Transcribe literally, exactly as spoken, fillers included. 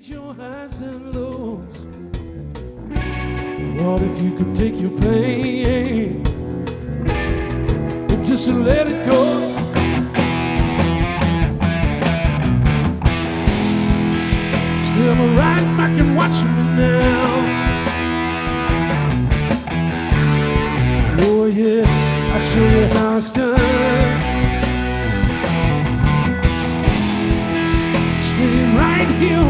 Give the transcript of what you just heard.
change your highs and lows? What if you could take your pain and just let it go? Still right back and watching me now. Oh yeah, I'll show you how it's done. Stay right here